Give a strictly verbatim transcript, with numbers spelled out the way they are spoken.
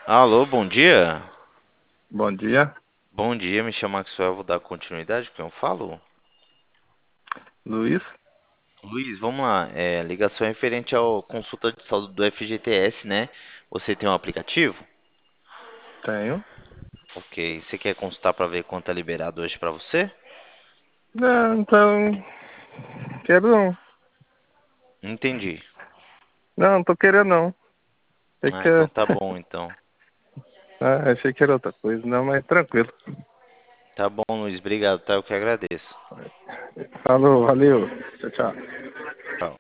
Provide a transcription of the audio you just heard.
Alô, bom dia. Bom dia, Bom dia, me chamo Maxwell, vou dar continuidade, quem eu falo? Luiz. Luiz, vamos lá. É, ligação referente ao consulta de saúde do F G T S, né? Você tem um aplicativo? Tenho. Ok. Você quer consultar para ver quanto é liberado hoje para você? Não, então, quero não. Entendi. Não, não tô querendo não. Achei Ah, que, então tá bom, então. ah, achei que era outra coisa. Não, mas tranquilo. Tá bom, Luiz, obrigado, tá? Eu que agradeço. Falou, valeu. Tchau, tchau. Tchau.